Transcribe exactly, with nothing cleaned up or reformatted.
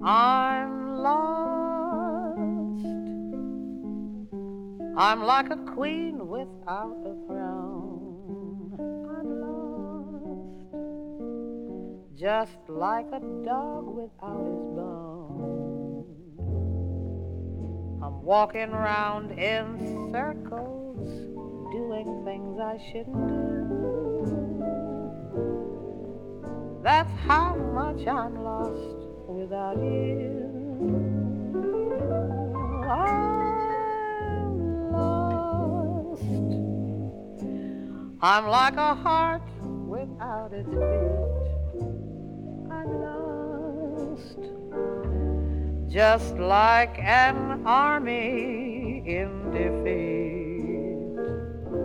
I'm lost. I'm like a queen without a throne. I'm lost, just like a dog without his bone. I'm walking round in circles, doing things I shouldn't do. That's how much I'm lost without you. I'm lost. I'm like a heart without its beat. I'm lost, just like an army in defeat.